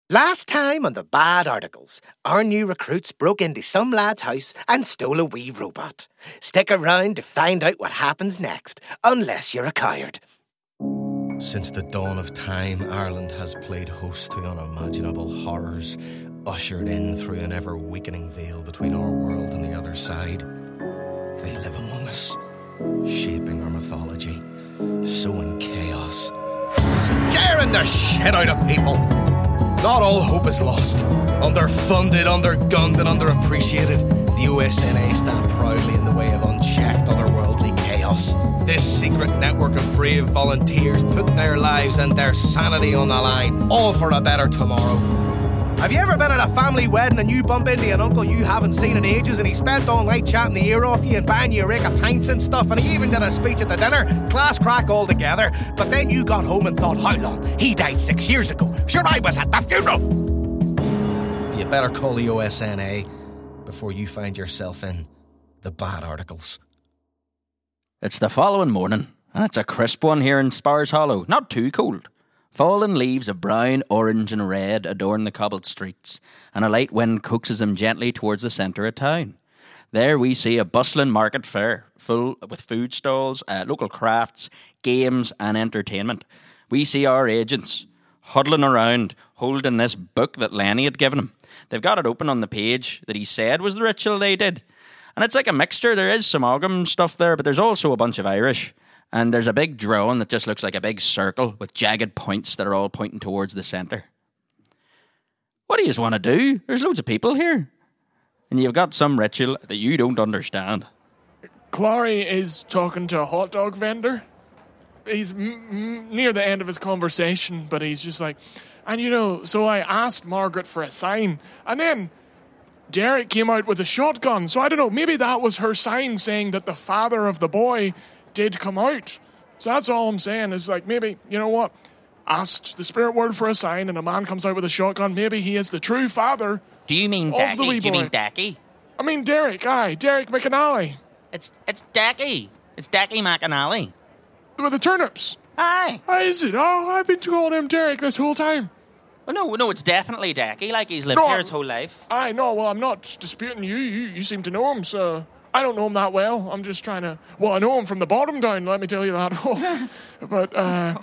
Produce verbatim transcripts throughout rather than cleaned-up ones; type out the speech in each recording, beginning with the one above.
Last time on the Bad Articles, our new recruits broke into some lad's house and stole a wee robot. Stick around to find out what happens next, unless you're a coward. Since the dawn of time, Ireland has played host to unimaginable horrors, ushered in through an ever-weakening veil between our world and the other side. They live among us, shaping our mythology, sowing chaos, scaring the shit out of people. Not all hope is lost. Underfunded, undergunned and underappreciated, the U S N A stand proudly in the way of unchecked otherworldly chaos. This secret network of brave volunteers put their lives and their sanity on the line, all for a better tomorrow. Have you ever been at a family wedding and you bump into an uncle you haven't seen in ages and he spent all night chatting the ear off you and buying you a rake of pints and stuff, and he even did a speech at the dinner? Class crack all together. But then you got home and thought, how long? He died six years ago. Sure, I was at the funeral. You better call the U S N A before you find yourself in the Bad Articles. It's the following morning, and it's a crisp one here in Spars Hollow. Not too cold. Fallen leaves of brown, orange and red adorn the cobbled streets, and a light wind coaxes them gently towards the centre of town. There we see a bustling market fair, full with food stalls, uh, local crafts, games and entertainment. We see our agents huddling around, holding this book that Lenny had given them. They've got it open on the page that he said was the ritual they did. And it's like a mixture. There is some Ogham stuff there, but there's also a bunch of Irish. And there's a big drawing that just looks like a big circle with jagged points that are all pointing towards the centre. What do you want to do? There's loads of people here. And you've got some ritual that you don't understand. Clary is talking to a hot dog vendor. He's m- m- near the end of his conversation, but he's just like, and you know, so I asked Margaret for a sign. And then Derek came out with a shotgun. So I don't know, maybe that was her sign saying that the father of the boy did come out. So that's all I'm saying is, like, maybe, you know what, asked the spirit world for a sign and a man comes out with a shotgun. Maybe he is the true father. Do you mean of Dacky? the wee Do you boy. mean Dacky? I mean Derek, aye, Derek McAnally. It's it's Dacky. It's Dacky McAnally. With the turnips. Aye. Oh, is it? Oh, I've been calling him Derek this whole time. Oh, no, no, it's definitely Dacky. Like, he's lived No, here his whole life. Aye, no, well, I'm not disputing you. You, you seem to know him, so I don't know him that well. I'm just trying to... Well, I know him from the bottom down, let me tell you that. But, uh...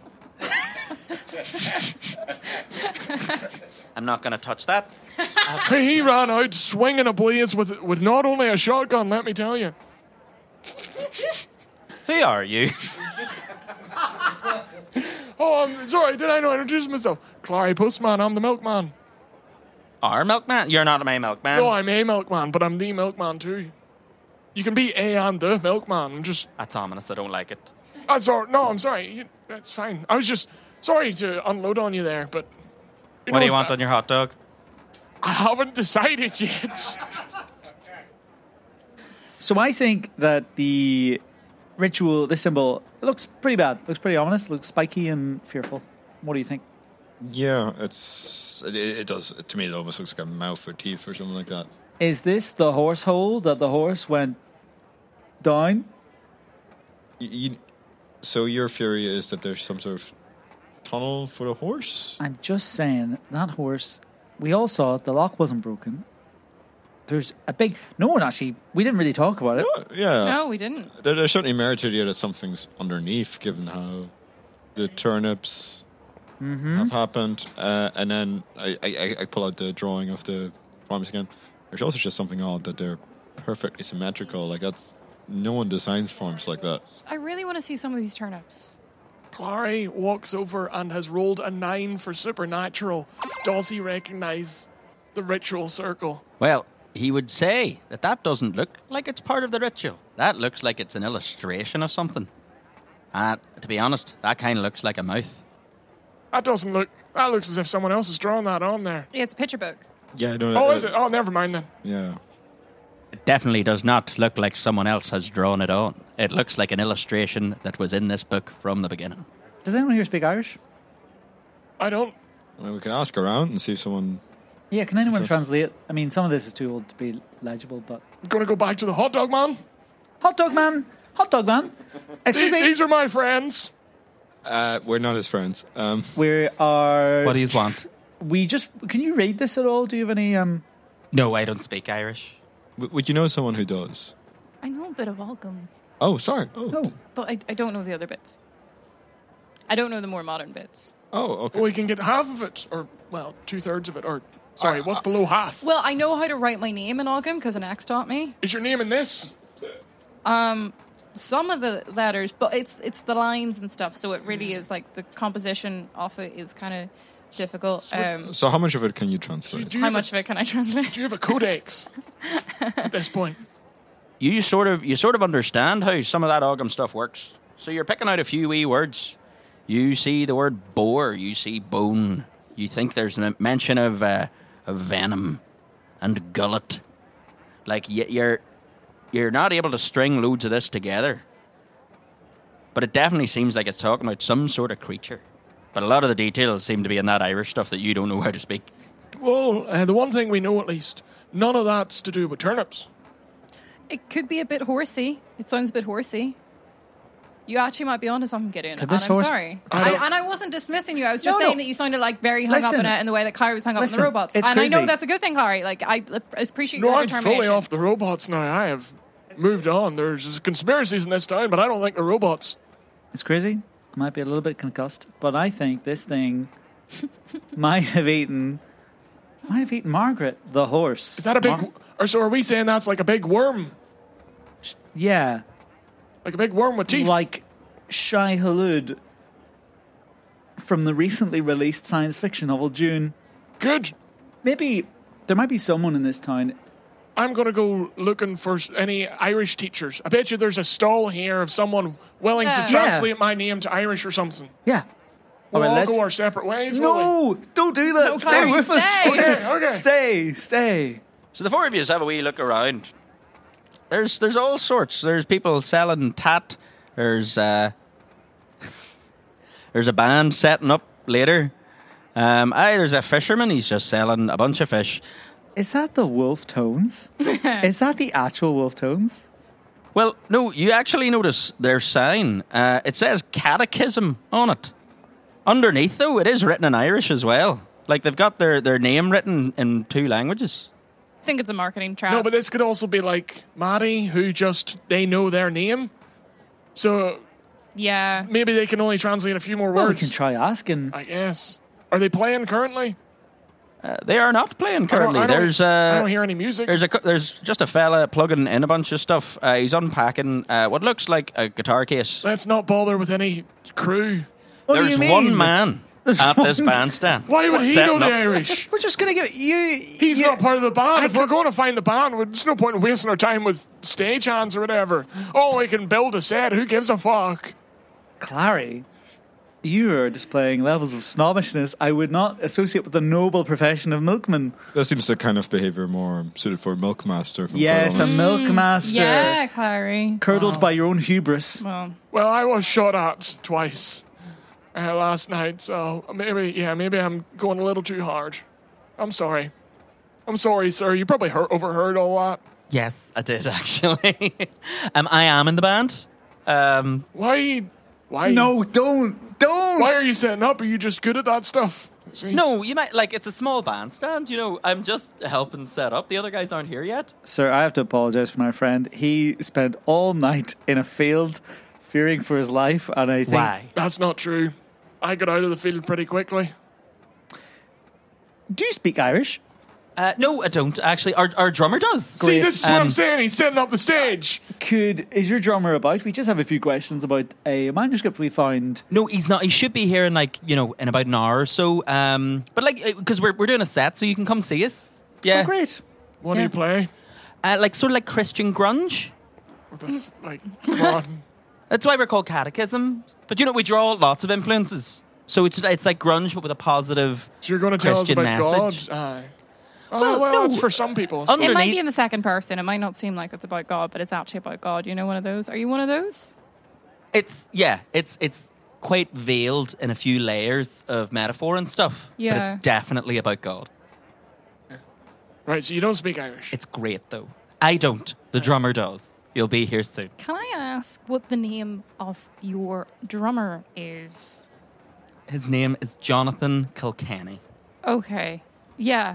I'm not going to touch that. he ran out swinging a blaze with, with not only a shotgun, let me tell you. Who are you? Oh, I'm sorry, did I not introduce myself? Clary Postman, I'm the milkman. Our milkman? You're not my milkman. No, I'm a milkman, but I'm the milkman too. You can be a and the milkman. I'm just... That's ominous, I don't like it. I'm sorry, no, I'm sorry. You, that's fine. I was just sorry to unload on you there, but... You What know, do you want I, on your hot dog? I haven't decided yet. So I think that the ritual, this symbol, looks pretty bad. Looks pretty ominous. Looks spiky and fearful. What do you think? Yeah, it's it, it does. To me, it almost looks like a mouth or teeth or something like that. Is this the horse hole that the horse went down? You, you, so your theory is that there's some sort of tunnel for the horse? I'm just saying, that horse, we all saw it, the lock wasn't broken. There's a big... No one actually... We didn't really talk about it. Yeah. No, we didn't. There, there's certainly merit to the idea that something's underneath, given how the turnips Mm-hmm. have happened. Uh, and then I, I, I pull out the drawing of the farms again. There's also just something odd that they're perfectly symmetrical. Like, that's... No one designs farms like that. I really want to see some of these turnips. Clary walks over and has rolled a nine for supernatural. Does he recognise the ritual circle? Well, he would say that that doesn't look like it's part of the ritual. That looks like it's an illustration of something. And uh, to be honest, that kind of looks like a mouth. That doesn't look... That looks as if someone else has drawn that on there. Yeah, it's a picture book. Yeah, I don't Oh, know. is it? Oh, never mind then. Yeah. It definitely does not look like someone else has drawn it on. It looks like an illustration that was in this book from the beginning. Does anyone here speak Irish? I don't... Well, we can ask around and see if someone... Yeah, can anyone Sure. translate? I mean, some of this is too old to be legible, but... Going to go back to the hot dog man? Hot dog man! Hot dog man! Excuse These, me! these are my friends. Uh, we're not his friends. Um, We are... What do you want? we just can you read this at all? Do you have any? Um, No, I don't speak Irish. W- would you know someone who does? I know a bit of welcome, Oh, sorry. Oh, oh, but I, I don't know the other bits. I don't know the more modern bits. oh, okay. We can get half of it, or, well, two thirds of it, or, sorry, what's below half? Well, I know how to write my name in Ogham because an ex taught me. Is your name in this? Um, some of the letters, but it's it's the lines and stuff. So it really is like the composition of it is kind of difficult. Um, So how much of it can you Do, translate? do you how have much a, of it can I translate? do you have a codex at this point? You sort of you sort of understand how some of that Ogham stuff works. So you're picking out a few wee words. You see the word boar. You see bone. You think there's a mention of uh, of venom and gullet. Like y- you're you're not able to string loads of this together. But it definitely seems like it's talking about some sort of creature. But a lot of the details seem to be in that Irish stuff that you don't know how to speak. Well, uh, the one thing we know at least, none of that's to do with turnips. It could be a bit horsey. It sounds a bit horsey. You actually might be onto something, Gideon. Could And this I'm horse- sorry. I I don't- and I wasn't dismissing you. I was just No, saying no. that you sounded like very hung up Listen. in it in the way that Kyrie was hung up Listen, in the robots. it's and I know crazy. that's a good thing, Kyrie. Like, I I appreciate No, your I'm determination. fully off the robots now. I have moved on. There's conspiracies in this town, but I don't think the robots. it's crazy. I might be a little bit concussed, but I think this thing might have eaten, might have eaten Margaret, the horse. Is that a big... Mar- or so are we saying that's like a big worm? yeah, Like a big worm with teeth? like Shai Hulud from the recently released science fiction novel Dune. Good. Maybe there might be someone in this town. I'm going to go looking for s- any Irish teachers. I bet you there's a stall here of someone willing Yeah. to translate my name to Irish or something. Yeah. We'll All right, all let's- go our separate ways, will we? No, don't do that. No, stay Kyrie, with us. stay. Okay, okay. Stay, stay. So the four of you have a wee look around. There's there's all sorts. There's people selling tat. There's uh, there's a band setting up later. Um, aye, there's a fisherman. He's just selling a bunch of fish. Is that the wolf tones? Is that the actual wolf tones? Well, no, you actually notice their sign. Uh, it says catechism on it. Underneath, though, it is written in Irish as well. Like they've got their, their name written in two languages. I think it's a marketing trap. No, but this could also be like Maddie, who just, they know their name. So yeah. maybe they can only translate a few more Well, we words. can try asking. I guess. Are they playing currently? Uh, they are not playing I don't- currently. I don't, There's I uh, don't hear any music. There's a cou- there's just a fella plugging in a bunch of stuff. Uh, he's unpacking uh, what looks like a guitar case. Let's not bother with any crew. What do There's you mean? one man There's at this one- bandstand. Why would he setting know the up- Irish? We're just gonna give you. He's you- not part of the band. I If we're can- going to find the band, there's no point in wasting our time with stagehands or whatever. Oh, we can build a set. Who gives a fuck? Clary, you are displaying levels of snobbishness I would not associate with the noble profession of milkman. That seems the kind of behaviour more suited for a milkmaster. if I'm quite Yes, a honest. milkmaster. Yeah, Clary. Curdled by your own hubris. Well, Well, I was shot at twice uh, last night, so maybe, yeah, maybe I'm going a little too hard. I'm sorry. I'm sorry, sir. You probably heard, overheard all that. Yes, I did actually. um, I am in the band. Um, Why? Why? No, don't, don't. Why are you setting up? Are you just good at that stuff? See? no, you might like it's a small bandstand. You know, I'm just helping set up. The other guys aren't here yet. Sir, I have to apologise for my friend. He spent all night in a field, fearing for his life, and I think Why? That's not true. I got out of the field pretty quickly. Do you speak Irish? Uh, no, I don't actually. Our our drummer does. See, this is what Um, I'm saying. He's setting up the stage. Could is your drummer about? We just have a few questions about a manuscript we found. No, he's not. He should be here in like you know in about an hour or so. Um, but like because we're we're doing a set, so you can come see us. Yeah, Oh, great. What do Yeah. you play? Uh, like sort of like Christian grunge. What the f- like, come on. That's why we're called Catechism. But you know, we draw lots of influences. So it's it's like grunge, but with a positive. So you're going to tell Christian us about message. God? Aye. Oh, Well, well, no. it's for some people. Un- it might Underneath- be in the second person. It might not seem like it's about God, but it's actually about God. You know, one of those. Are you one of those? It's yeah, it's it's quite veiled in a few layers of metaphor and stuff. But Yeah. it's definitely about God. Right, so you don't speak Irish. It's great though. I don't. The drummer does. He'll be here soon. Can I ask what the name of your drummer is? His name is Jonathan Kilkenny. Okay. Yeah.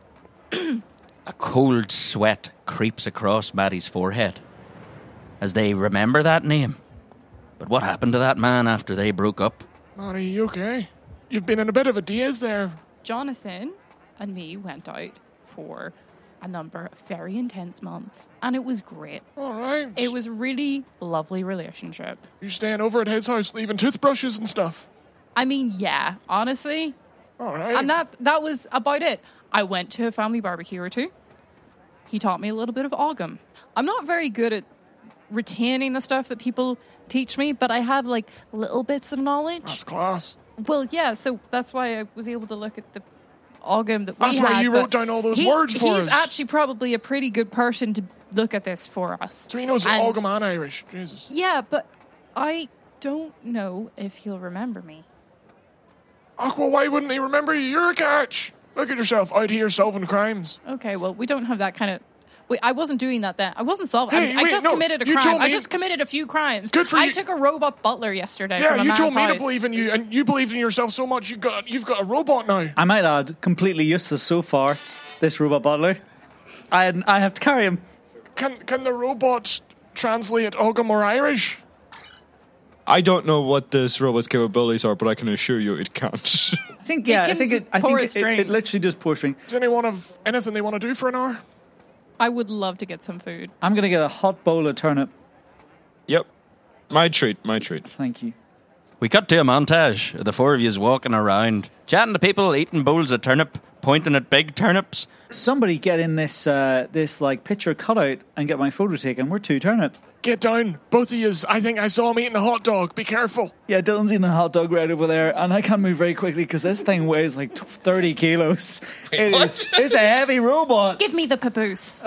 A cold sweat creeps across Maddie's forehead as they remember that name. But what happened to that man after they broke up? Maddie, you okay? You've been in a bit of a daze there. Jonathan and me went out for a number of very intense months, and it was great. All right. It was a really lovely relationship. You staying over at his house, leaving toothbrushes and stuff. I mean, yeah, honestly. All right. And that that was about it. I went to a family barbecue or two. He taught me a little bit of Ogham. I'm not very good at retaining the stuff that people teach me, but I have like little bits of knowledge. That's class. Well, yeah, so that's why I was able to look at the Ogham that we That's had. why you but wrote down all those he- words for he's us. actually probably a pretty good person to look at this for us. So he knows And- Ogham and Irish. Jesus. Yeah, but I don't know if he'll remember me. Oh, well, why wouldn't he remember you? You're a catch. Look at yourself out here solving crimes. Okay, well, we don't have that kind of... Wait, I wasn't doing that then. I wasn't solving... Hey, I, I wait, just no, committed a you crime. told I me- just committed a few crimes. Good for I you. took a robot butler yesterday Yeah, from a you man's told me house. to believe in you, and you believed in yourself so much you got you've got a robot now. I might add, completely useless so far, this robot butler. I I have to carry him. Can can the robot translate Ogham or Irish? I don't know what this robot's capabilities are, but I can assure you it can't. I think, yeah, I can think it, I pour think us it, it, it drinks. literally does pour string. Does anyone have anything they want to do for an hour? I would love to get some food. I'm going to get a hot bowl of turnip. Yep. My treat, my treat. Thank you. We cut to a montage of the four of yous walking around, chatting to people, eating bowls of turnip, pointing at big turnips. Somebody get in this, uh, this like picture cutout and get my photo taken. We're two turnips. Get down, both of yous. I think I saw him eating a hot dog. Be careful. Yeah, Dylan's eating a hot dog right over there, and I can't move very quickly because this thing weighs like thirty kilos. It is, it's a heavy robot. Give me the papoose.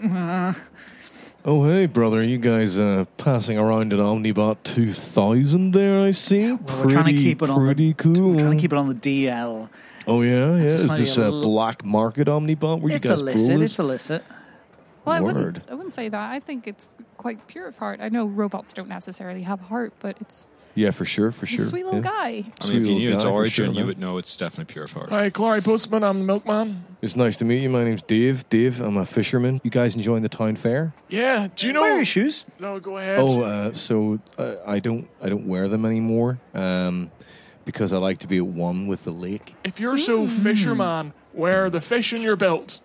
Oh, hey, brother. You guys uh, passing around an Omnibot two thousand there, I see? Well, we're trying to keep it on Pretty the, cool. We're trying to keep it on the D L. Oh, yeah? Yeah. It's Is just this like a a little- black market Omnibot where It's you guys illicit. pull It's this? illicit. Well, I Word. wouldn't, I wouldn't say that. I think it's quite pure of heart. I know robots don't necessarily have heart, but it's Yeah, for sure, for he's sure. a sweet little yeah. guy. I mean, Sweet if you little knew its guy, for origin, sure, you man. would know it's definitely pure of heart. Hi, Clary Postman. I'm the milkman. It's nice to meet you. My name's Dave. Dave, I'm a fisherman. You guys enjoying the town fair? Yeah. Do you know? Where are your shoes? No, go ahead. Oh, uh, so uh, I don't, I don't wear them anymore um, because I like to be at one with the lake. If you're so fisherman, where are the fish in your belt?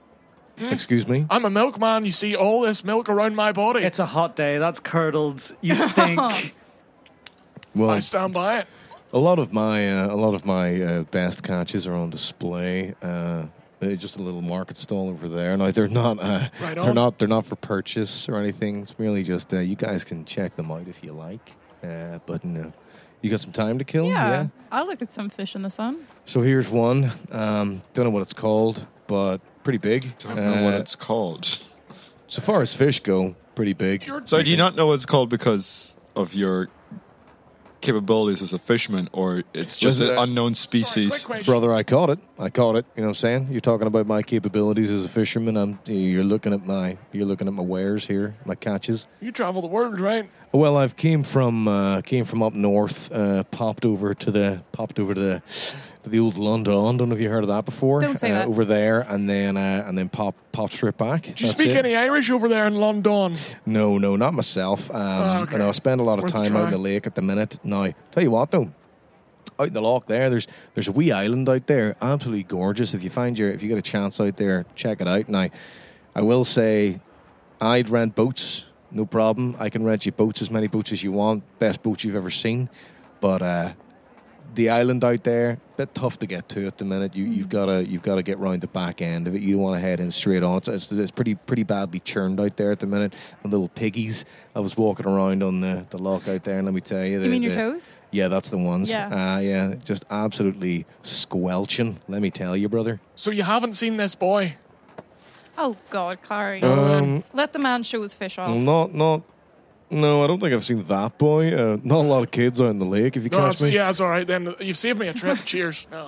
Excuse me. I'm a milkman. You see all this milk around my body. It's a hot day. That's curdled. You stink. Well, I stand by it. a lot of my, uh, a lot of my uh, best catches are on display. Uh, uh, just a little market stall over there. No, they're not. Uh, Right they're on. not. They're not for purchase or anything. It's merely just uh, you guys can check them out if you like. Uh, but no, you got some time to kill. Yeah. I looked at some fish in the sun. So here's one. Um, don't know what it's called, but pretty big. I don't know what Uh, it's called. So far as fish go, pretty big. You're So do you not know what it's called because of your capabilities as a fisherman, or it's just Was an it- unknown Sorry, species? quick question. Brother, I caught it. I caught it. You know what I'm saying? You're talking about my capabilities as a fisherman. I'm. You're looking at my. You're looking at my wares here, my catches. You travel the world, right? Well, I've came from uh, came from up north. Uh, popped over to the popped over to the to the old London. Don't know if you heard of that before. Don't say uh, that. Over there, and then uh, and then pop popped straight back. Do you That's speak it. any Irish over there in London? No, no, not myself. Um, Oh, okay. You know, I spend a lot of Worth a time out try. in the lake at the minute. Now, tell you what though, out in the loch there, there's there's a wee island out there, absolutely gorgeous. If you find your, if you get a chance out there, check it out. Now, I will say, I'd rent boats, no problem. I can rent you boats, as many boats as you want, best boats you've ever seen. But uh, the island out there, bit tough to get to at the minute. You, you've got to you've got to get round the back end of it. You don't want to head in straight on. It's, it's, it's pretty pretty badly churned out there at the minute. The little piggies. I was walking around on the, the loch out there, and let me tell you, the, You mean your the- toes? Yeah, that's the ones. Yeah. uh, yeah, just absolutely squelching. Let me tell you, brother. So you haven't seen this boy? Oh, God, Clary. Um, Let the man show his fish off. well, not not. No, I don't think I've seen that boy. Uh, not a lot of kids out in the lake. If you No, catch it's, me. yeah, it's all right then. You've saved me a trip. Cheers. No.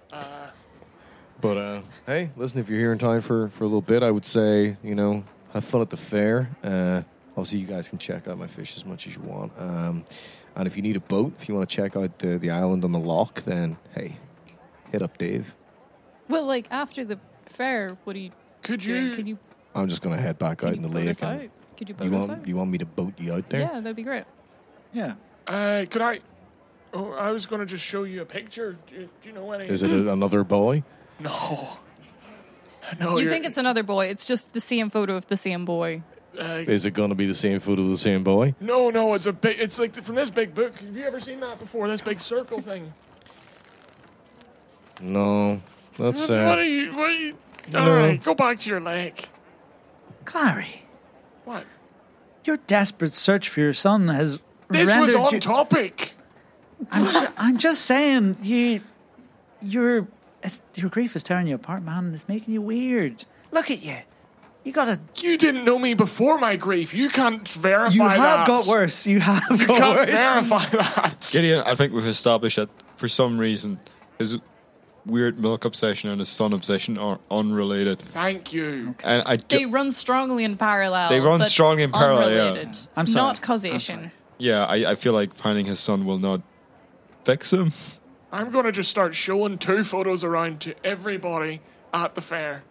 But uh, hey, listen, if you're here in time for, for a little bit, I would say, you know, have fun at the fair. Uh, obviously, you guys can check out my fish as much as you want. Um, and if you need a boat, if you want to check out the, the island on the loch, then hey, hit up Dave. Well, like after the fair, what do you? Could doing? you? Could you? I'm just going to head back out in the boat lake. us And out? Could you boat you us want out? you want me to boat you out there? Yeah, that'd be great. Yeah. Uh, could I? Oh, I was going to just show you a picture. Do you, do you know any? Is it a, another boy? No. No. You you're- think it's another boy? It's just the same photo of the same boy. Uh, Is it going to be the same photo of the same boy? no, no. It's a big. It's like from this big book. Have you ever seen that before? This big circle thing. No, that's What uh, are you? What are you? No. All right, go back to your lake. Clary, What? your desperate search for your son has This was rendered on you- topic. I'm, ju- I'm just saying, you, your, it's, your grief is tearing you apart, man. It's making you weird. Look at you. You gotta. You didn't know me before my grief. You can't verify You have that. got worse. You have You got can't worse. verify that. Gideon, I think we've established that for some reason his weird milk obsession and his son obsession are unrelated. Thank you. And I They do, run strongly in parallel. They run but strongly in parallel, yeah. unrelated. I'm sorry. Not causation. yeah, I, I feel like finding his son will not fix him. I'm going to just start showing two photos around to everybody at the fair.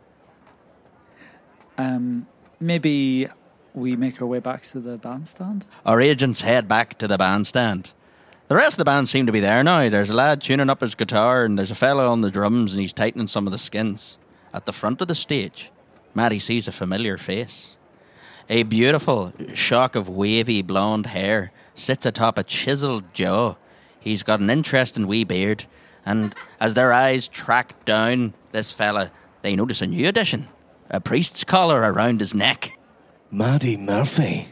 Um, maybe we make our way back to the bandstand. Our agents head back to the bandstand. The rest of the band seem to be there now. There's a lad tuning up his guitar, and there's a fellow on the drums, and he's tightening some of the skins. At the front of the stage, Maddie sees a familiar face. A beautiful shock of wavy blonde hair sits atop a chiseled jaw. He's got an interesting wee beard, and as their eyes track down this fella, they notice a new addition. A priest's collar around his neck. Maddie Murphy.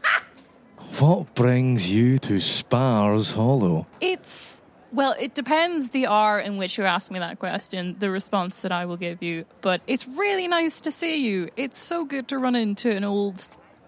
What brings you to Spars Hollow? It's, well, it depends the hour in which you ask me that question, the response that I will give you. But it's really nice to see you. It's so good to run into an old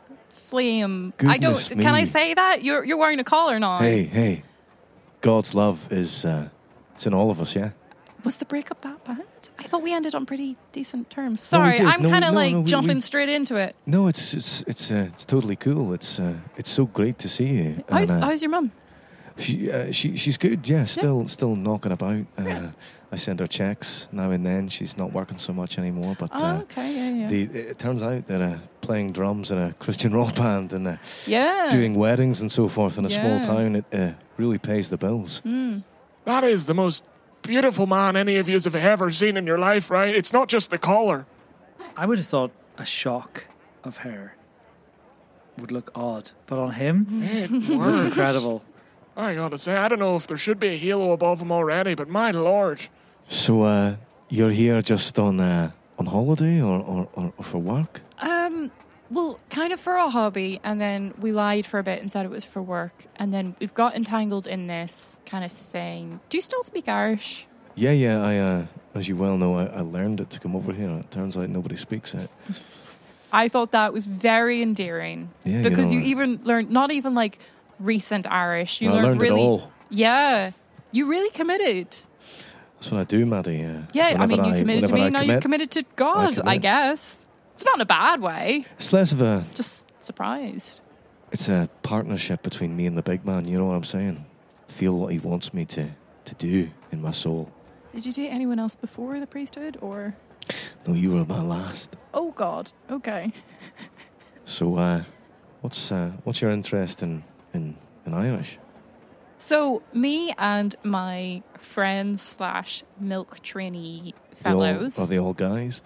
flame. I don't, Goodness can I me. say that? You're you're wearing a collar now. Hey, hey. God's love is uh, it's in all of us, yeah? Was the breakup that bad? I thought we ended on pretty decent terms. No, we Sorry, did. I'm No, kind of no, like no, we- jumping we- straight into it. No, it's it's it's uh, it's totally cool. It's uh, it's so great to see you. How's, And, uh, how's your mum? She uh, she she's good. Yeah, still still knocking about. Uh, I send her checks now and then. She's not working so much anymore. But Oh, uh, okay, yeah, yeah. the, it turns out that uh, playing drums in a Christian rock band and uh, yeah. doing weddings and so forth in a small Yeah. town, it uh, really pays the bills. That is the most beautiful man any of you have ever seen in your life, right? It's not just the collar. I would have thought a shock of hair would look odd, but on him, It it's works. incredible. I gotta say, I don't know if there should be a halo above him already, but my lord. So uh, you're here just on uh, on holiday or, or, or, or for work? Um, well, kind of for a hobby, and then we lied for a bit and said it was for work, and then we've got entangled in this kind of thing. Do you still speak Irish? Yeah, yeah. I uh, as you well know, I, I learned it to come over here. It turns out nobody speaks it. I thought that was very endearing Yeah, you because know, you, uh, even learned not even like recent Irish. You I learned learned it really, all. yeah. You really committed. That's what I do, Maddie. Uh, Yeah, I mean, whenever you committed to whenever me. I Now commit, you've committed to God. I, commit. guess it's not in a bad way. It's less of a. Just surprised. It's a partnership between me and the big man. You know what I'm saying? Feel what he wants me to to do in my soul. Did you date anyone else before the priesthood, or? No, you were my last. Oh God. Okay. So, uh, what's uh, what's your interest in in, in Irish? So me and my friends slash milk trainee They all- fellows. are they all guys?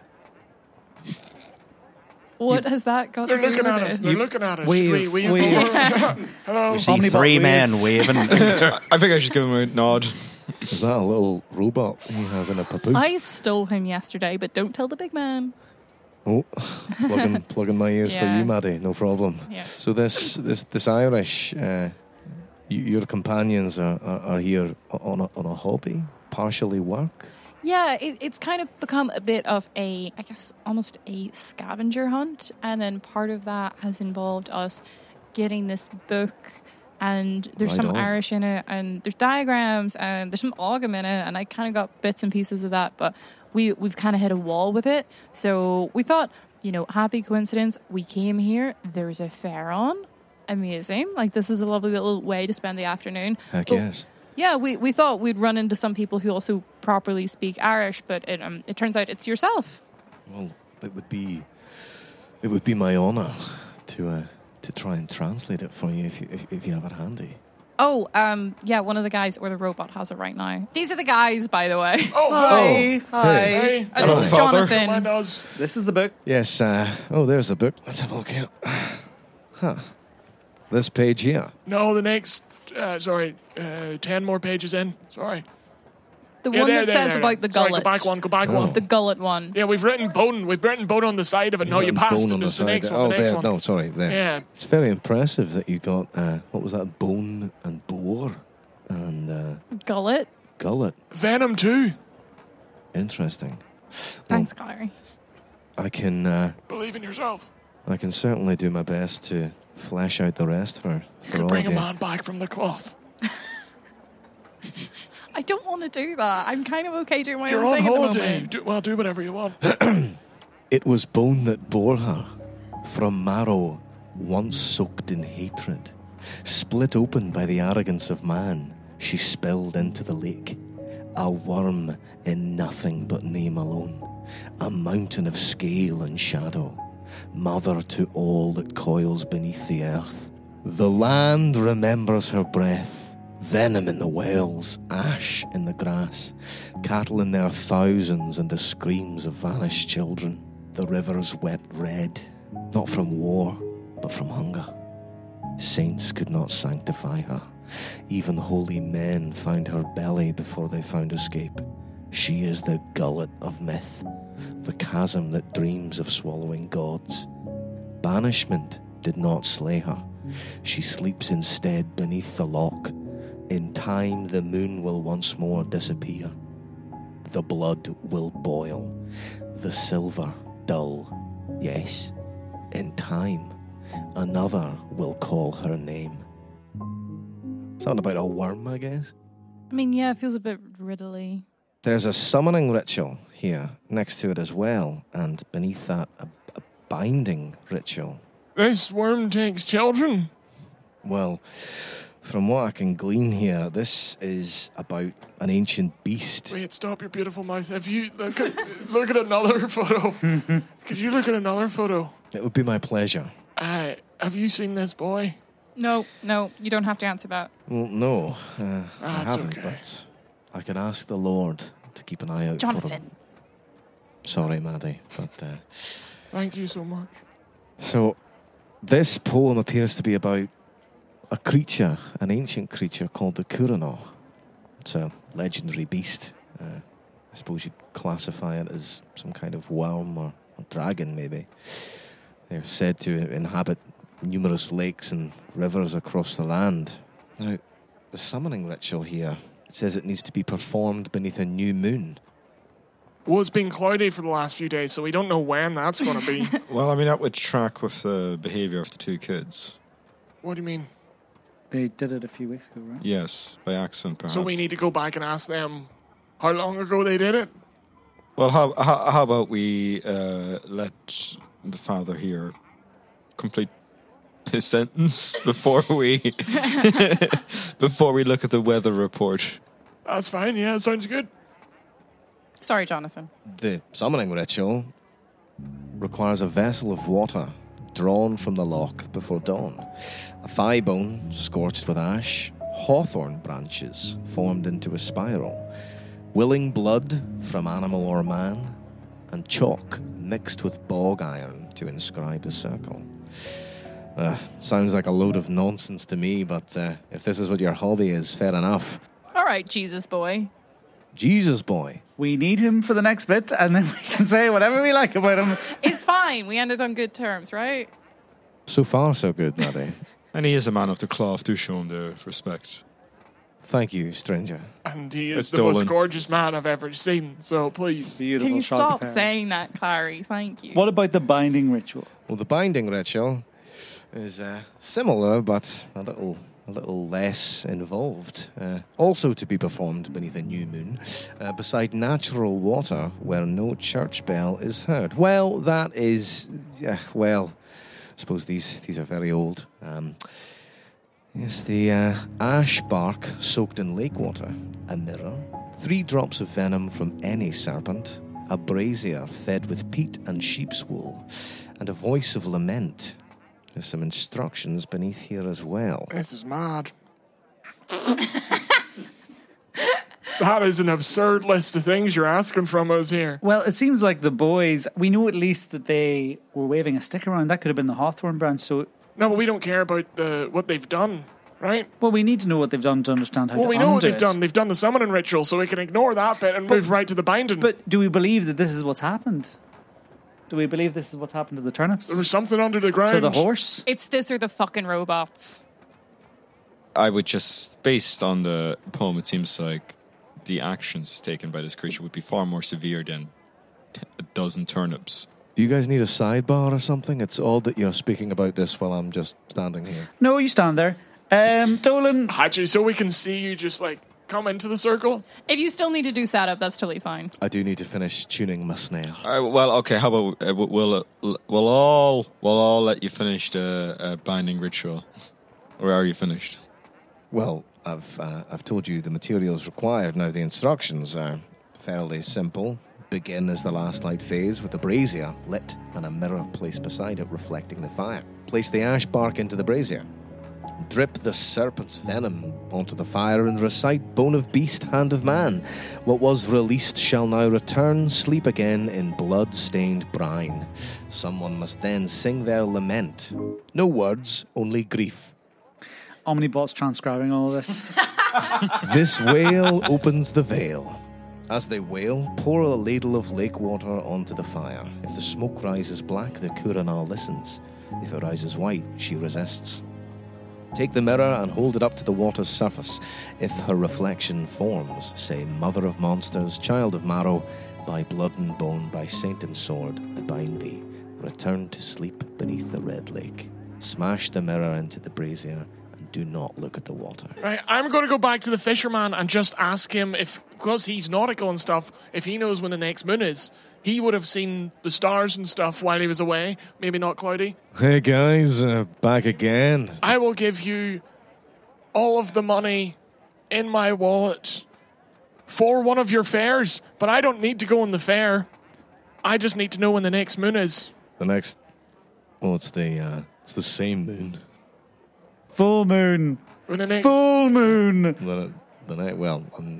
What has that got They're to do looking with at us. it? They're looking at us. Wave, we, we wave. Hello. You see Omnibot three men waves. waving. I think I should give him a nod. Is that a little robot he has in a papoose? I stole him yesterday, but don't tell the big man. Oh, plugging plugging my ears for Yeah. you, Maddie. No problem. Yeah. So this this this Irish, uh, y- your companions are, are, are here on a, on a hobby, partially work. Yeah, it, it's kind of become a bit of a, I guess, almost a scavenger hunt. And then part of that has involved us getting this book, and there's Right some on. Irish in it, and there's diagrams, and there's some Ogham in it, and I kind of got bits and pieces of that, but we, we've kind of hit a wall with it. So we thought, you know, happy coincidence, we came here, there's a fair on. Amazing. Like, this is a lovely little way to spend the afternoon. Heck But yes. Yeah, we, we thought we'd run into some people who also properly speak Irish, but it um, it turns out it's yourself. Well, it would be it would be my honour to uh, to try and translate it for you if you if, if you have it handy. Oh, um, yeah, one of the guys or the robot has it right now. These are the guys, by the way. Oh, Hi. hello. Hi. Hey. And this is Father. Jonathan. Mine does. This is the book. Yes. Uh, oh, there's the book. Let's have a look here. Huh. This page here. No, the next, uh, sorry, uh, ten more pages in. Sorry. The Yeah, one there, that there, says there. about the Sorry, gullet. go back one, go back one. The gullet one. Yeah, we've written bone. We've written bone on the side of it. No, you Written passed bone it. on the It's the side next there. one. Oh, The next there. one. No, sorry, there. Yeah. It's very impressive that you got, uh, what was that, bone and boar and uh, Gullet. gullet. Venom too. Interesting. Thanks, Clary. I can, uh, Believe in yourself. I can certainly do my best to flesh out the rest for, You for could all bring of a you. man back from the cloth. I don't want to do that. I'm kind of okay doing my You're own on thing at the holiday. moment. Do, well, do whatever you want. It was bone that bore her, from marrow once soaked in hatred. Split open by the arrogance of man, she spilled into the lake. A worm in nothing but name alone, a mountain of scale and shadow, mother to all that coils beneath the earth. The land remembers her breath, venom in the wells, ash in the grass, cattle in their thousands and the screams of vanished children. The rivers wept red, not from war, but from hunger. Saints could not sanctify her. Even holy men found her belly before they found escape. She is the gullet of myth, the chasm that dreams of swallowing gods. Banishment did not slay her. She sleeps instead beneath the lock. In time the moon will once more disappear. The blood will boil, the silver dull. Yes, in time another will call her name. Something about a worm, I guess. I mean, yeah, it feels a bit riddly. There's a summoning ritual here next to it as well, and beneath that, a, a binding ritual. This worm takes children. Well, from what I can glean here, this is about an ancient beast. Wait, stop your beautiful mouth. If you look at, look at another photo. Could you look at another photo? It would be my pleasure. Uh, have you seen this boy? No, no, you don't have to answer that. Well, no, uh, I Ah, it's haven't, okay. but I could ask the Lord to keep an eye out for him. Jonathan. Sorry, Maddie, but... Uh, Thank you so much. So, this poem appears to be about a creature, an ancient creature called the Kurano. It's a legendary beast. Uh, I suppose you'd classify it as some kind of worm or, or dragon, maybe. They're said to inhabit numerous lakes and rivers across the land. Now, the summoning ritual here says it needs to be performed beneath a new moon. Well, it's been cloudy for the last few days, so we don't know when that's going to be. Well, I mean, that would track with the behaviour of the two kids. What do you mean? They did it a few weeks ago, right? Yes, by accident, perhaps. So we need to go back and ask them how long ago they did it? Well, how how, how about we uh, let the father here complete his sentence before we before we look at the weather report? That's fine, yeah, it sounds good. Sorry, Jonathan. The summoning ritual requires a vessel of water drawn from the loch before dawn, a thigh bone scorched with ash, hawthorn branches formed into a spiral, willing blood from animal or man, and chalk mixed with bog iron to inscribe the circle. Uh, sounds like a load of nonsense to me, but uh, if this is what your hobby is, fair enough. All right, Jesus boy. Jesus boy. We need him for the next bit, and then we can say whatever we like about him. It's fine. We ended on good terms, right? So far, so good, Maddie. And he is a man of the cloth. Do show him the respect. Thank you, stranger. And he is It's the most Dolan. gorgeous man I've ever seen, so please. Beautiful Can you shot stop of hair. saying that, Clary? Thank you. What about the binding ritual? Well, the binding ritual is uh, similar, but a little, a little less involved. Uh, also to be performed beneath a new moon, uh, beside natural water, where no church bell is heard. Well, that is, uh, well, I suppose these these are very old. Um, Yes, the uh, ash bark soaked in lake water, a mirror, three drops of venom from any serpent, a brazier fed with peat and sheep's wool, and a voice of lament. There's some instructions beneath here as well. This is mad. That is an absurd list of things you're asking from us here. Well, it seems like the boys, we know at least that they were waving a stick around. That could have been the Hawthorn branch. So, No, but we don't care about the what they've done, right? well, we need to know what they've done to understand how Well, to we know what undo they've it. done. They've done the summoning ritual, so we can ignore that bit and move right to the binding. But do we believe that this is what's happened? Do we believe this is what's happened to the turnips? there was something under the ground. To the horse? It's this or the fucking robots. I would just, based on the poem, it seems like the actions taken by this creature would be far more severe than t- a dozen turnips. Do you guys need a sidebar or something? It's odd that you're speaking about this while I'm just standing here. No, you stand there. Um, Dolan, Hatchie, so we can see you just like come into the circle. If you still need to do setup, that's totally fine. I do need to finish tuning my snare. Uh, well, okay. How about uh, we'll uh, we'll all we'll all let you finish the uh, binding ritual, or are you finished? Well, I've uh, I've told you the materials required. Now the instructions are fairly simple. Begin as the last light phase with a brazier lit and a mirror placed beside it reflecting the fire. Place the ash bark into the brazier. Drip the serpent's venom onto the fire and recite Bone of Beast, Hand of Man. What was released shall now return, sleep again in blood-stained brine. Someone must then sing their lament. No words, only grief. Omnibot's transcribing all of this. This wail opens the veil. As they wail, pour a ladle of lake water onto the fire. If the smoke rises black, the Kuranal listens. If it rises white, she resists. Take the mirror and hold it up to the water's surface. If her reflection forms, say, Mother of monsters, child of marrow, by blood and bone, by saint and sword, I bind thee. Return to sleep beneath the red lake. Smash the mirror into the brazier and do not look at the water. Right, I'm going to go back to the fisherman and just ask him if, because he's nautical and stuff, if he knows when the next moon is. He would have seen the stars and stuff while he was away. Maybe not cloudy. Hey guys, uh, back again. I will give you all of the money in my wallet for one of your fairs, but I don't need to go on the fair. I just need to know when the next moon is. The next, well, it's the uh, it's the same moon. Full moon. When the next, Full moon. The, the next, well, um,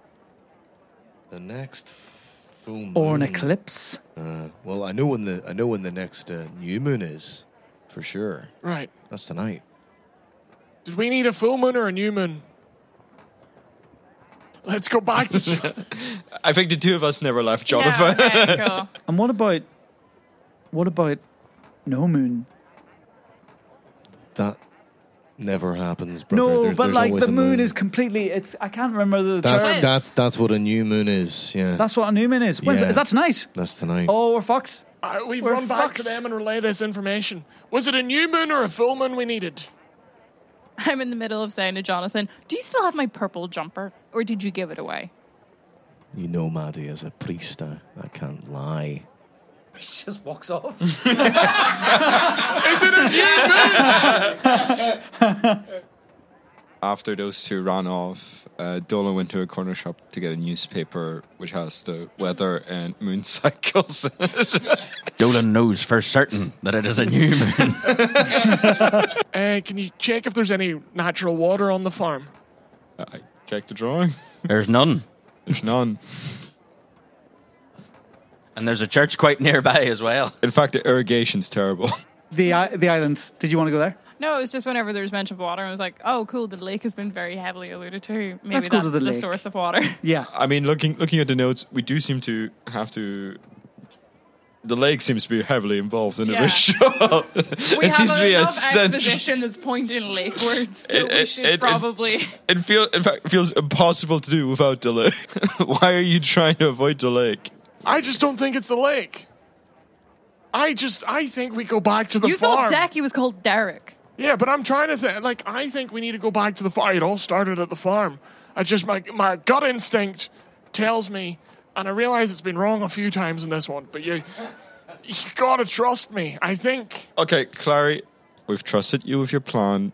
the next full moon. Or an eclipse. Uh, well, I know when the I know when the next uh, new moon is, for sure. Right. That's tonight. Did we need a full moon or a new moon? Let's go back to... I think the two of us never left, Jonathan. Yeah, okay, cool. And what about, what about no moon? That never happens, brother. No, There- but there's like always the a moon is completely, it's, I can't remember the That's term. that's that's what a new moon is. Yeah, That's what a new moon is. When's Yeah. it? Is that tonight? that's tonight. Oh, we're fucked. Uh, we've We're run back to fucked. them and relay this information. Was it a new moon or a full moon we needed? I'm in the middle of saying to Jonathan, do you still have my purple jumper? Or did you give it away? You know, Maddie, as a priest, I, I can't lie. He just walks off. Is it a new moon? After those two ran off, uh, Dolan went to a corner shop to get a newspaper which has the weather and moon cycles in it. Dolan knows for certain that it is a new moon. Uh, can you check if there's any natural water on the farm? I checked the drawing. There's none. There's none. And there's a church quite nearby as well. In fact, the irrigation's terrible. the, i- the island. Did you want to go there? No, it was just whenever there was mention of water, I was like, oh, cool, the lake has been very heavily alluded to. Maybe Let's go that's to the the, lake. source of water. Yeah. I mean, looking looking at the notes, we do seem to have to... The lake seems to be heavily involved in the Yeah. ritual. We it have seems to be enough essential. exposition that's pointing lakewards that It- we it- should it- it- probably... It feel, in fact, it feels impossible to do without the lake. Why are you trying to avoid the lake? I just don't think it's the lake. I just, I think we go back to the You farm. thought Decky was called Derek. Yeah, but I'm trying to think, like, I think we need to go back to the farm. It all started at the farm. I just, my, my gut instinct tells me, and I realize it's been wrong a few times in this one, but you, you gotta trust me, I think. Okay, Clary, we've trusted you with your plan.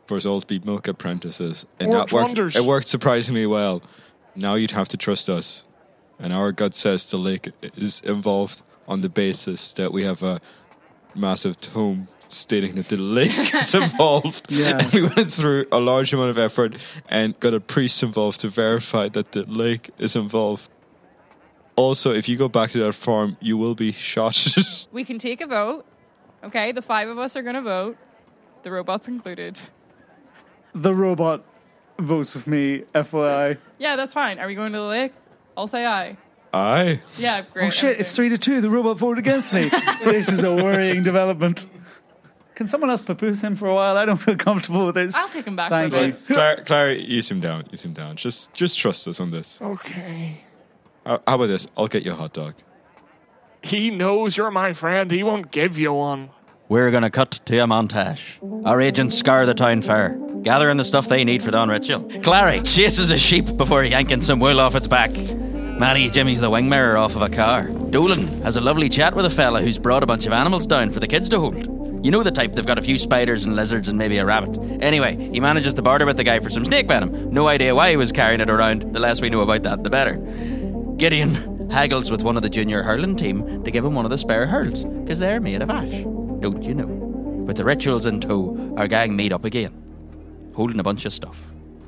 for us all to be milk apprentices. And Worked that worked, wonders. it worked surprisingly well. Now you'd have to trust us. And our gut says the lake is involved on the basis that we have a massive tome stating that the lake is involved. Yeah. And we went through a large amount of effort and got a priest involved to verify that the lake is involved. Also, if you go back to that farm, you will be shot. We can take a vote. Okay, the five of us are going to vote. The robots included. The robot votes with me, F Y I. Yeah, that's fine. Are we going to the lake? I'll say aye. Aye. Yeah, great. Oh shit, I'm it's saying- three to two. The robot voted against me. This is a worrying development. Can someone else papoose him for a while? I don't feel comfortable with this. I'll take him back Thank for a you. bit. Claire, Claire, use him down. Use him down. Just, just trust us on this. Okay. How how about this? I'll get you a hot dog. He knows you're my friend. He won't give you one. We're going to cut to a montage. Our agents scour the town fair, gathering the stuff they need for the ritual. Clary chases a sheep before yanking some wool off its back. Manny jimmies the wing mirror off of a car. Dolan has a lovely chat with a fella who's brought a bunch of animals down for the kids to hold. You know the type, they've got a few spiders and lizards and maybe a rabbit. Anyway, he manages to barter with the guy for some snake venom. No idea why he was carrying it around. The less we know about that, the better. Gideon haggles with one of the junior hurling team to give him one of the spare hurls, because they're made of ash. Don't you know? With the rituals in tow, our gang meet up again, holding a bunch of stuff.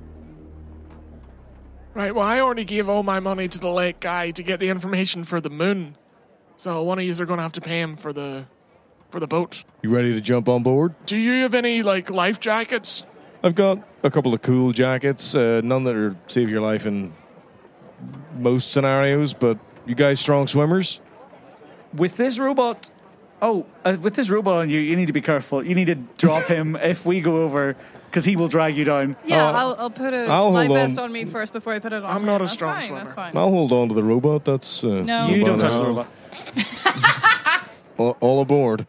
Right, well, I already gave all my money to the lake guy to get the information for the moon. So one of you are going to have to pay him for the for the boat. You ready to jump on board? Do you have any, like, life jackets? I've got a couple of cool jackets, uh, none that are save your life in most scenarios, but you guys strong swimmers? With this robot, oh, uh, with this robot on you, you need to be careful. You need to drop him if we go over, because he will drag you down. Yeah, Uh, I'll, I'll put a I'll life hold vest on. on me first before I put it on. I'm him. not a That's strong fine, swimmer. That's fine. I'll hold on to the robot. That's uh, No. You don't touch no. the robot. all, all aboard.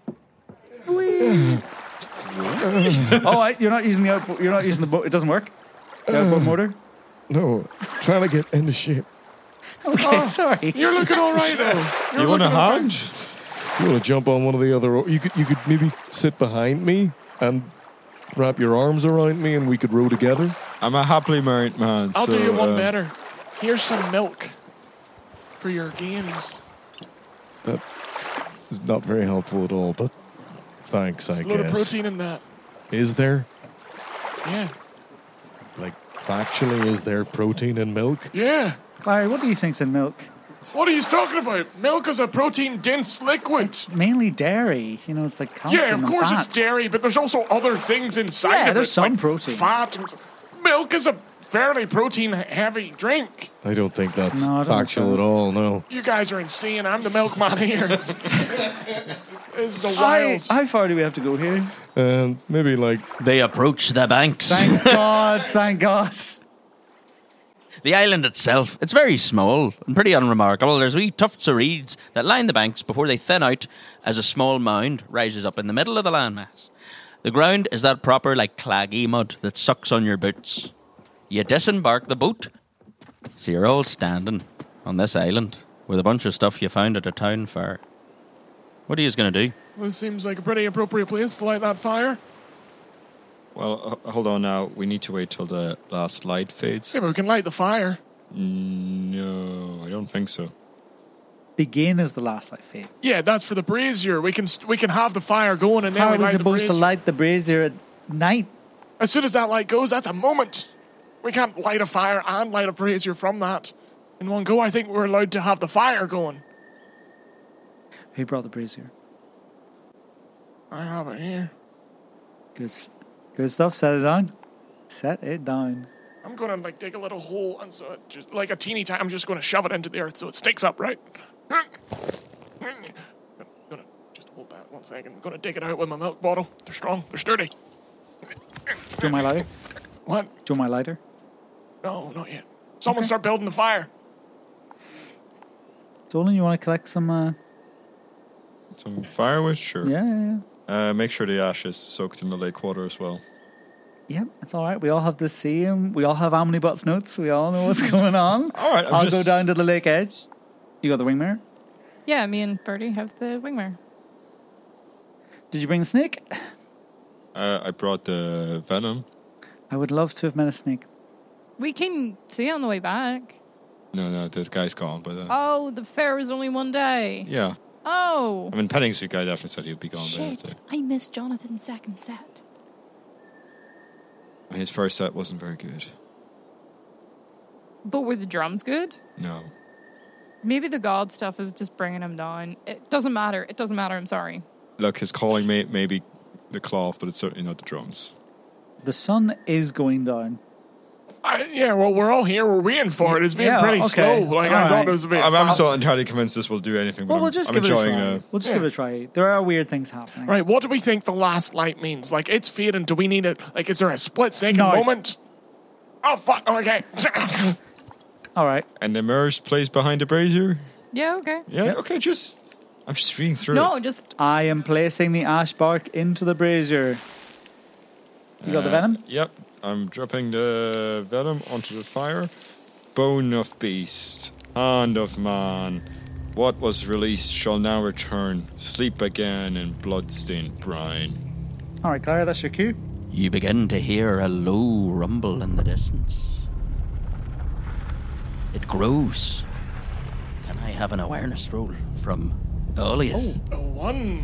Oh, I, you're not using the outboard, you're not using the boat. It doesn't work. The outboard motor. No, trying to get into shape. Okay, sorry. You're looking all right, though. You're You want a looking all hand? You want to jump on one of the other? You could you could maybe sit behind me and wrap your arms around me, and we could row together. I'm a happily married man. I'll so, do you one uh, better. Here's some milk for your gains. That is not very helpful at all, but thanks, There's I a lot of guess. protein in that. Is there? Yeah. Like, factually, is there protein in milk? Yeah. Larry, what do you think's in milk? What are you talking about? Milk is a protein-dense liquid. Mainly dairy. You know, it's like calcium Yeah, of and course fat. it's dairy, but there's also other things inside Yeah, of it. there's some like protein. Fat. And, milk is a fairly protein-heavy drink. I don't think that's No, I don't factual think at so. all, no. You guys are insane. I'm the milkman here. This is a How, wild. how far do we have to go here? And maybe, like, They approach the banks. Thank God, thank God. The island itself, it's very small and pretty unremarkable. There's wee tufts of reeds that line the banks before they thin out as a small mound rises up in the middle of the landmass. The ground is that proper, like, claggy mud that sucks on your boots. You disembark the boat, so you're all standing on this island with a bunch of stuff you found at a town fair. What are you going to do? This seems like a pretty appropriate place to light that fire. Well, uh, hold on now. We need to wait till the last light fades. Yeah, but we can light the fire. No, I don't think so. Begin is the last light fade. Yeah, that's for the brazier. We can st- we can have the fire going and then How we are we light the supposed to brazier. light the brazier at night? As soon as that light goes, that's a moment. We can't light a fire and light a brazier from that in one go. I think we're allowed to have the fire going. Who brought the brazier? I have it here. Good, s- good stuff. Set it down. Set it down. I'm gonna like dig a little hole and so it just like a teeny tiny. I'm just gonna shove it into the earth so it sticks up, right? I'm gonna just hold that one second. I'm gonna dig it out with my milk bottle. They're strong. They're sturdy. Do you want my lighter? What? Do you want my lighter? No, not yet. Someone Okay. start building the fire. Dolan, you want to collect some? Uh, Some firewood, sure. yeah, yeah, yeah. Uh, make sure the ash is soaked in the lake water as well. Yep, it's all right. We all have the same. We all have Omnibot's notes. We all know what's going on. All right, I'm I'll just- go down to the lake edge. You got the wing mirror? Yeah, me and Bertie have the wing mirror. Did you bring the snake? Uh, I brought the venom. I would love to have met a snake. We can see on the way back. No, no, the guy's gone by then. Oh, the fair was only one day. Yeah. Oh. I mean, petting suit guy definitely said he'd be gone by Shit, then. I missed Jonathan's second set. His first set wasn't very good. But were the drums good? No. Maybe the god stuff is just bringing him down. It doesn't matter. It doesn't matter. I'm sorry. Look, his calling may, may be the cloth, but it's certainly not the drums. The sun is going down. I, yeah, well, we're all here. We're waiting for it. It's been Yeah, pretty okay. slow. Like All I thought right. it was a bit. I'm, I'm fast. so entirely convinced this will do anything. But Well, I'm, we'll just I'm give it a enjoying try. uh, We'll just Yeah. give it a try. There are weird things happening. Right, what do we think the last light means? Like, it's fading. Do we need it? Like, is there a split second No. moment? Oh, fuck. Okay. All right. And the mirrors plays behind the brazier. Yeah, okay. Yeah, Yep. okay, just I'm just reading through No, it. just I am placing the ash bark into the brazier. You got the Uh, venom? Yep, I'm dropping the venom onto the fire. Bone of beast, hand of man. What was released shall now return. Sleep again in blood-stained brine. All right, Clara, that's your cue. You begin to hear a low rumble in the distance. It grows. Can I have an awareness roll from Olius? A one.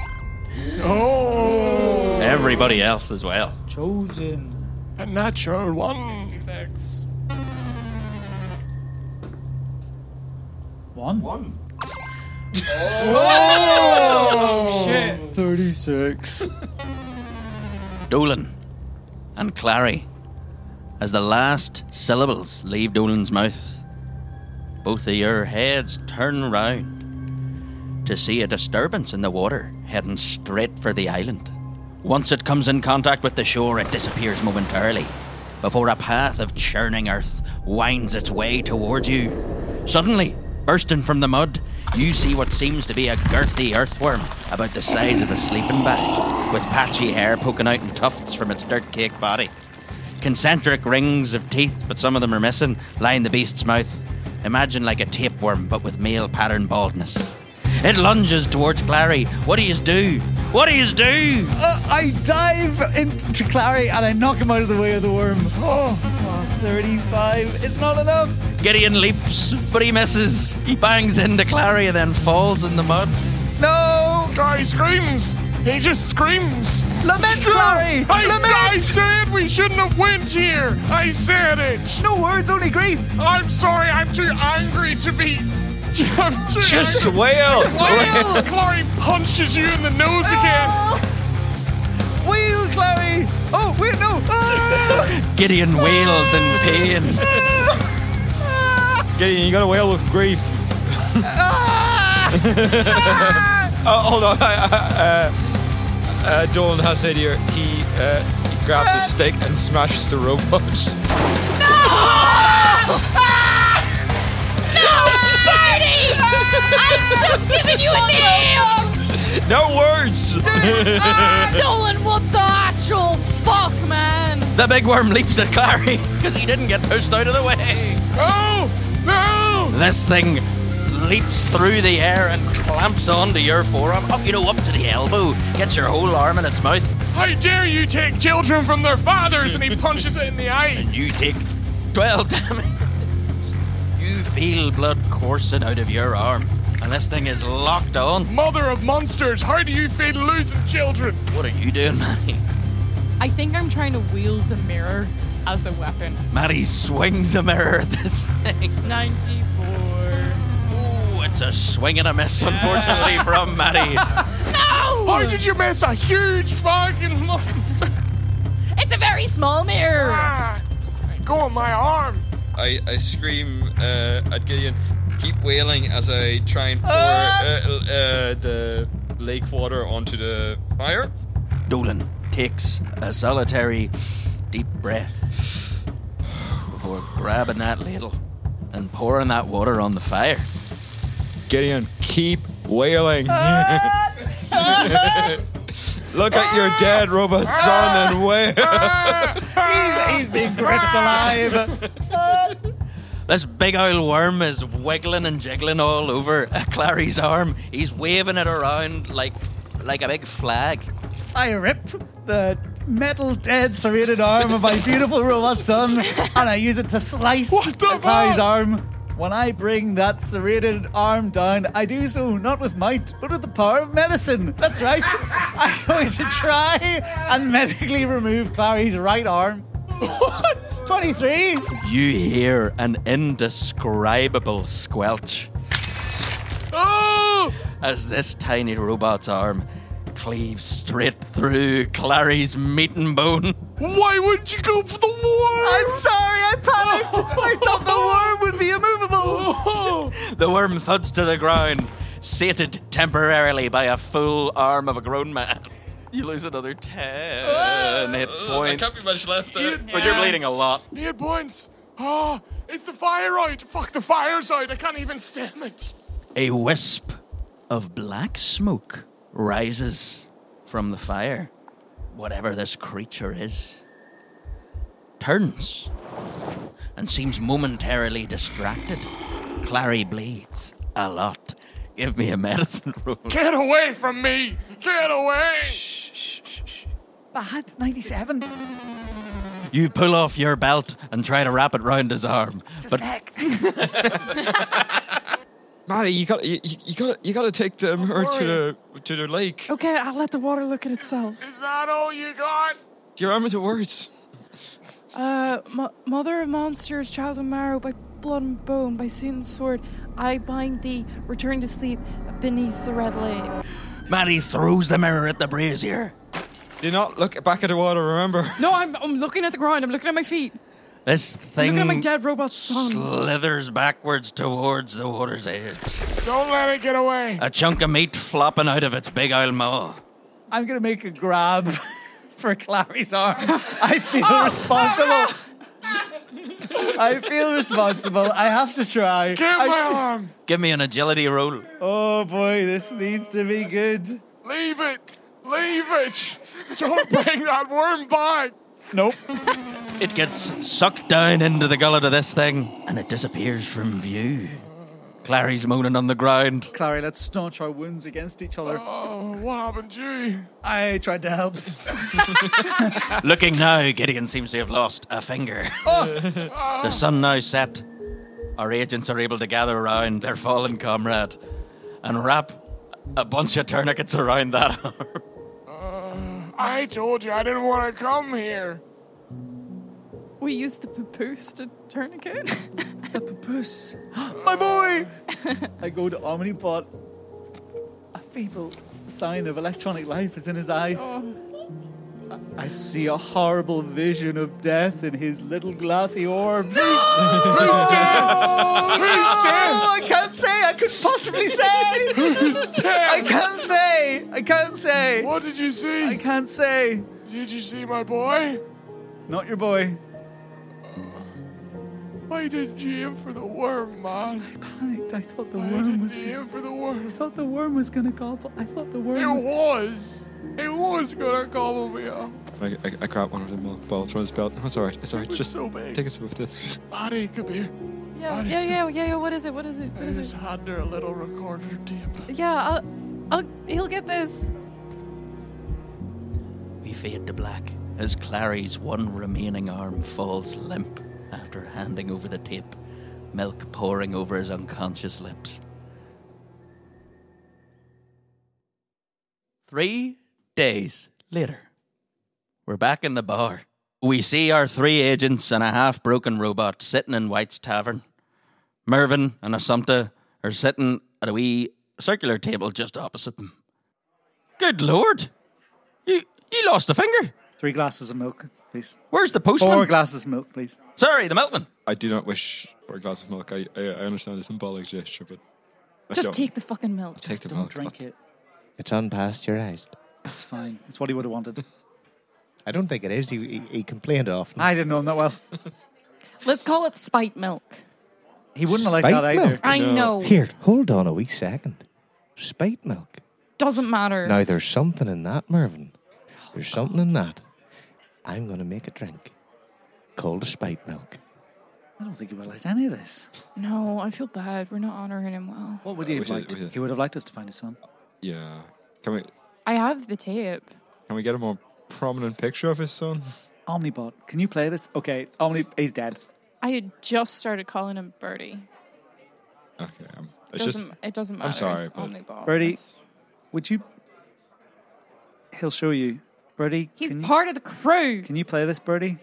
Oh. Everybody else as well. Chosen. A natural one. sixty-six. One. One. Oh, shit. thirty-six. Dolan and Clary, as the last syllables leave Dolan's mouth, both of your heads turn round to see a disturbance in the water heading straight for the island. Once it comes in contact with the shore, it disappears momentarily before a path of churning earth winds its way towards you. Suddenly, bursting from the mud, you see what seems to be a girthy earthworm about the size of a sleeping bag, with patchy hair poking out in tufts from its dirt-caked body. Concentric rings of teeth, but some of them are missing, line the beast's mouth. Imagine like a tapeworm, but with male pattern baldness. It lunges towards Clary. What do you do? What do you do? Uh, I dive into Clary and I knock him out of the way of the worm. Oh, oh, thirty-five. It's not enough. Gideon leaps, but he misses. He bangs into Clary and then falls in the mud. No. Guy screams. He just screams. Lament, Stop. Clary. I, Lament. I said we shouldn't have went here. I said it. No words, only grief. I'm sorry. I'm too angry to be. I'm too Just angry. wail! Just wail. Clary punches you in the nose again. Wheel, Clary. Oh, wait, no. Ah. Gideon wails in pain. Gideon, you gotta wail with grief. Oh, hold on. uh, uh, Dolan has it here. He, uh, he grabs a stick and smashes the robot. I'm just giving you a name! No words! Dolan, what the actual fuck, man? The big worm leaps at Clary because he didn't get pushed out of the way. Oh no! This thing leaps through the air and clamps onto your forearm, up, you know, up to the elbow, gets your whole arm in its mouth, How dare you take children from their fathers? And he punches it in the eye. and you take twelve damage. You feel blood coursing out of your arm, and this thing is locked on. Mother of monsters, how do you feel losing children? What are you doing, Maddie? I think I'm trying to wield the mirror as a weapon. Maddie swings a mirror at this thing. ninety-four. Ooh, it's a swing and a miss, unfortunately, from Maddie. No! How did you miss a huge fucking monster? It's a very small mirror. Ah, go on my arm. I, I scream uh, at Gideon, keep wailing as I try and pour uh, uh, the lake water onto the fire. Dolan takes a solitary deep breath before grabbing that ladle and pouring that water on the fire. Gideon, keep wailing. Look at your dead robot son and wail. He's, he's being gripped alive. This big old worm is wiggling and jiggling all over Clary's arm. He's waving it around like like a big flag. I rip the metal dead serrated arm of my beautiful robot son, and I use it to slice What the Clary's fuck? arm. When I bring that serrated arm down, I do so not with might, but with the power of medicine. That's right. I'm going to try and medically remove Clary's right arm. What? twenty-three? You hear an indescribable squelch Oh! as this tiny robot's arm cleaves straight through Clary's meat and bone. Why wouldn't you go for the worm? I'm sorry, I panicked. I thought the worm would be immovable. The worm thuds to the ground, sated temporarily by a full arm of a grown man. You lose another ten hit points. Can't be much left there. But you're bleeding a lot. Hit points. Oh, it's the fire-right. Fuck the fire side. I can't even stem it. A wisp of black smoke rises from the fire. Whatever this creature is, turns and seems momentarily distracted. Clary bleeds a lot. Give me a medicine roll. Get away from me. Get away. Bad, ninety-seven. You pull off your belt and try to wrap it round his arm. It's his But neck. Maddie, you got you, you got you got to take them her to the to the lake. Okay, I'll let the water look at itself. Is that all you got? Your arm with the words. Uh, mo- Mother of Monsters, Child of Marrow, by blood and bone, by Satan's sword, I bind thee, return to sleep beneath the red lake. Maddie throws the mirror at the brazier. Do not look back at the water. Remember. No, I'm, I'm looking at the ground, I'm looking at my feet. This I'm thing looking at my dead robot son. slithers backwards towards the water's edge. Don't let it get away. A chunk of meat flopping out of its big old maw. I'm going to make a grab for Clary's arm. I feel responsible. I feel responsible. I have to try. Get I- my arm. Give me an agility roll. Oh boy, this needs to be good. Leave it. Leave it. Don't bring that worm back. Nope. It gets sucked down into the gullet of this thing, and it disappears from view. Clary's moaning on the ground. Clary, let's staunch our wounds against each other. Oh, what happened to you? I tried to help. Looking now, Gideon seems to have lost a finger. The sun now set. Our agents are able to gather around their fallen comrade and wrap a bunch of tourniquets around that arm. I told you I didn't want to come here. We used the papoose to tourniquet. The papoose. My boy! I go to Omnipot. A feeble sign of electronic life is in his eyes. I, I see a horrible vision of death in his little glassy orbs. Who's dead? Who's dead? Oh, I can't say. I couldn't possibly say. Who's dead? I can't say. I can't say. What did you see? I can't say. Did you see my boy? Not your boy. Why didn't you aim for the worm, man? Panicked. I thought the Why worm didn't was. you aim for the I worm? thought the worm was gonna gobble. I thought the worm It was. was. It was gonna gobble me up. I, I, I grabbed one of the milk bottles from his belt. No, it's alright. It's alright. was Just so big. take a sip of this. Maddie, come here. Yeah, yeah, yeah, yeah, yeah. What is it? What is it? What I is just it? hand her a little recorder tape. Yeah, I'll, I'll, he'll get this. We fade to black as Clary's one remaining arm falls limp after handing over the tape, milk pouring over his unconscious lips. Three days later, we're back in the bar. We see our three agents and a half-broken robot sitting in White's Tavern. Mervyn and Assumpta are sitting at a wee circular table just opposite them. Good Lord! You you lost a finger? Three glasses of milk, please. Where's the postman? Four glasses of milk, please. Sorry, the milkman. I do not wish for a glass of milk. I I, I understand the symbolic gesture, but I Just don't. take the fucking milk. take the Don't milk. drink it. It's unpasteurized. It's fine. It's what he would have wanted. I don't think it is. He, he, he complained often. I didn't know him that well. Let's call it spite milk. He wouldn't have liked Spite that either. milk? I No. know. Here, hold on a wee second. Spite milk. Doesn't matter. Now, there's something in that, Mervyn. There's something in that. I'm going to make a drink called a spite milk. I don't think he would have liked any of this. No, I feel bad. We're not honoring him well. What would he have We should- liked? we should- He would have liked us to find his son. Yeah. Can we I have the tape. can we get a more prominent picture of his son? Omnibot, can you play this? Okay, Omni, he's dead. I had just started calling him Birdie. Okay, um, It it's doesn't, just it doesn't matter. I'm sorry, It's but Omnibot. Birdie, It's- would you? He'll show you, Birdie. He's can you, part of the crew. Can you play this, Birdie?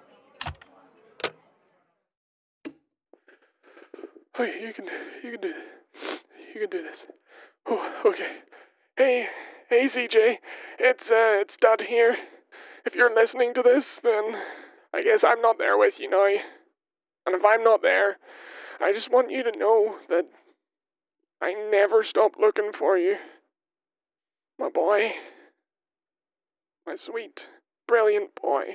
Okay, you can, you can do this. You can do this. Oh, okay. Hey, hey, C J. It's uh, it's Dad here. If you're listening to this, then I guess I'm not there with you now. And if I'm not there, I just want you to know that I never stop looking for you. My boy. My sweet, brilliant boy.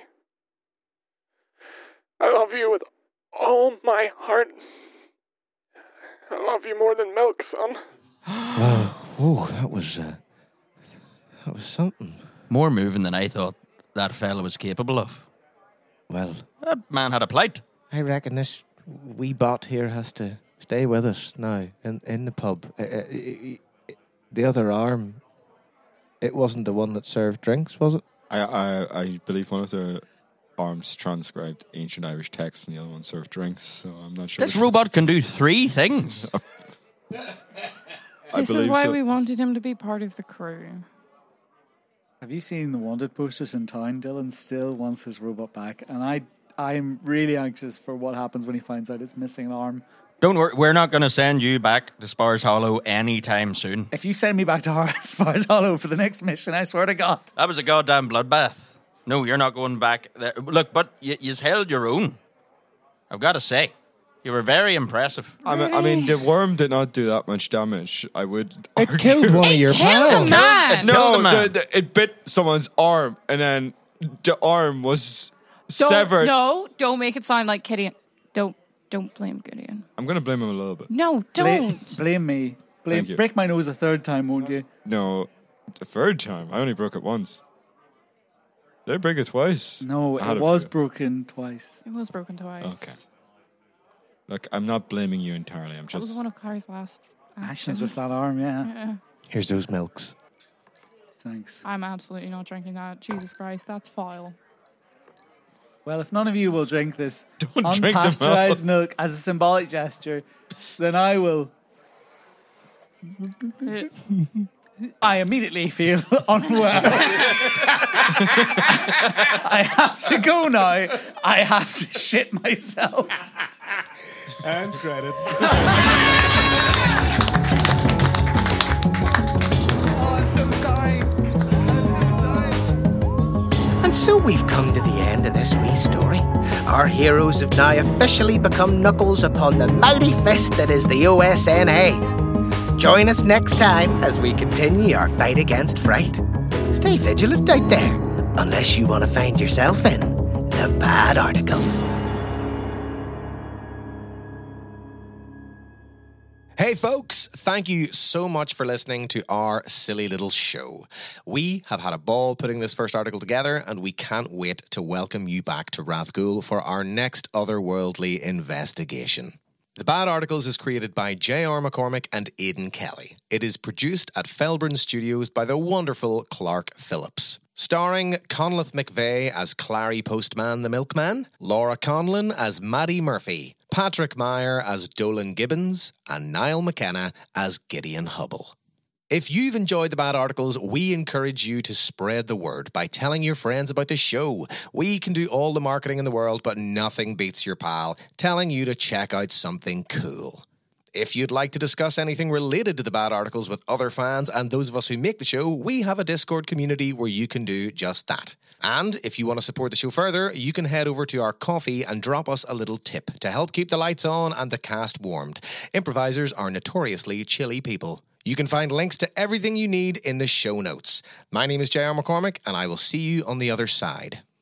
I love you with all my heart. I love you more than milk, son. Wow. Oh, that was uh, that was something. More moving than I thought that fella was capable of. Well, That man had a plight. I reckon this wee bot here has to stay with us now in in the pub. Uh, uh, the other arm, it wasn't the one that served drinks, was it? I, I I believe one of the arms transcribed ancient Irish texts and the other one served drinks, so I'm not sure. This which- robot can do three things. I This is believe why so. we wanted him to be part of the crew. Have you seen the wanted posters in town? Dylan still wants his robot back, and I I'm really anxious for what happens when he finds out it's missing an arm. Don't worry, we're not going to send you back to Spars Hollow anytime soon. If you send me back to Har- Spars Hollow for the next mission, I swear to God. That was a goddamn bloodbath. No, you're not going back there. Look, but you, you've held your own. I've got to say, you were very impressive. I mean, I mean, the worm did not do that much damage. I would. It argue. killed one of your Kill the pals. man! Kill the No, man. the, the, it bit someone's arm, and then the arm was Don't, severed. No, don't make it sound like Gideon. Don't, don't blame Gideon. I'm going to blame him a little bit. No, Blame, don't. blame me. Blame, Thank you. break my nose a third time, won't you? No, the third time. I only broke it once. Did I break it twice? No, I had it a was few. broken twice. It was broken twice. Okay. Look, I'm not blaming you entirely. I'm That was just. one of Carr's last Actions actions. with that arm, yeah. Yeah. Here's those milks. Thanks. I'm absolutely not drinking that. Jesus Christ, that's foul. Well, if none of you will drink this Don't drink the unpasteurized milk as a symbolic gesture, then I will. I immediately feel unwell. I have to go now. I have to shit myself. And credits. Oh, I'm so sorry. I'm so sorry. And so we've come to the end of this wee story. Our heroes have now officially become knuckles upon the mighty fist that is the O S N A. Join us next time as we continue our fight against fright. Stay vigilant out there, unless you want to find yourself in the bad articles. Hey folks, thank you so much for listening to our silly little show. We have had a ball putting this first article together, and we can't wait to welcome you back to Rathghoul for our next otherworldly investigation. The Bad Articles is created by J R McCormick and Aidan Kelly. It is produced at Felburn Studios by the wonderful Clark Phillips. Starring Conleth McVeigh as Clary Postman the Milkman, Laura Conlon as Maddie Murphy, Patrick Meyer as Dolan Gibbons, and Niall McKenna as Gideon Hubble. If you've enjoyed the Bad Articles, we encourage you to spread the word by telling your friends about the show. We can do all the marketing in the world, but nothing beats your pal telling you to check out something cool. If you'd like to discuss anything related to the Bad Articles with other fans and those of us who make the show, we have a Discord community where you can do just that. And if you want to support the show further, you can head over to our coffee and drop us a little tip to help keep the lights on and the cast warmed. Improvisers are notoriously chilly people. You can find links to everything you need in the show notes. My name is J R McCormick, and I will see you on the other side.